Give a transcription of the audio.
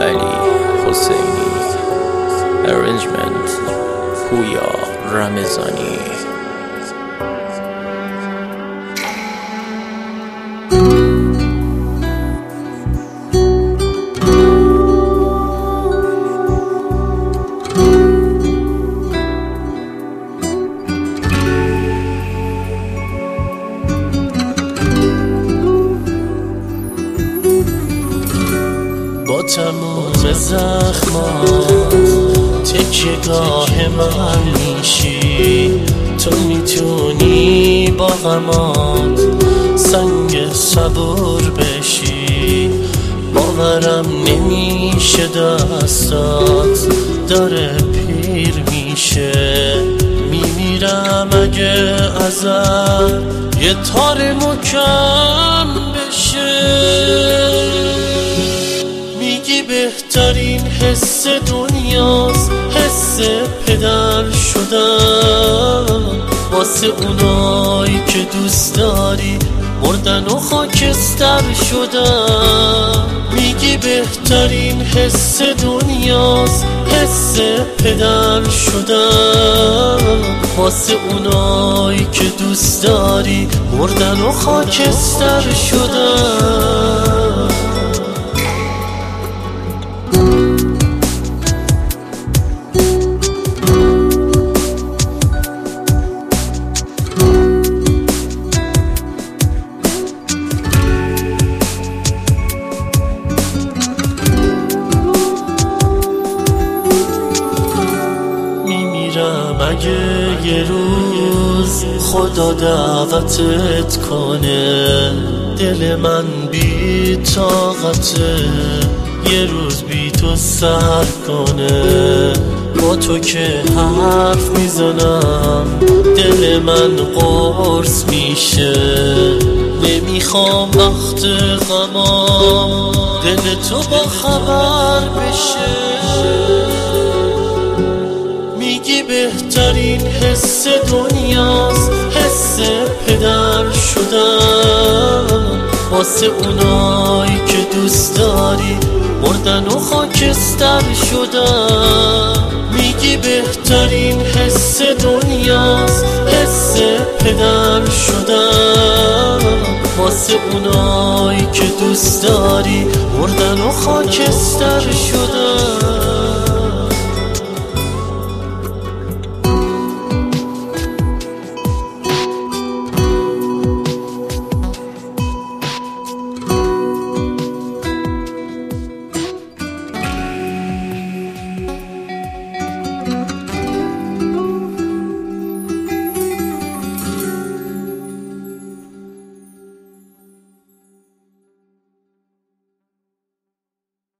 علی حسینی. Arrangement پویا رمضانی. با تموم زخمات تکیه‌گاه من میشی، تو میتونی با غمات سنگ صبور بشی. باورم نمیشه دستات داره پیر میشه، میمیرم اگه ازت یه تار مکم بشه. میگی بهترین حس دنیاست حس پدر شدن، واسه اونایی که دوست داری مردن و خاکستر شدن. میگی بهترین حس دنیاست حس پدر شدن، واسه اونایی که دوست داری مردن و خاکستر شدن. اگه یه روز خدا دعوتت کنه، دل من بی طاقته یه روز بی تو سر کنه. با تو که حرف میزنم دل من قرص میشه، نمیخوام وقت غمام دل تو با خبر بشه. میگی بهترین حس دنیاست حس پدر شدن، واسه اونایی که دوست داری مردن و خاکستر شدن. میگی بهترین حس دنیاست حس پدر شدن، واسه اونایی که دوست داری مردن و خاکستر شدن.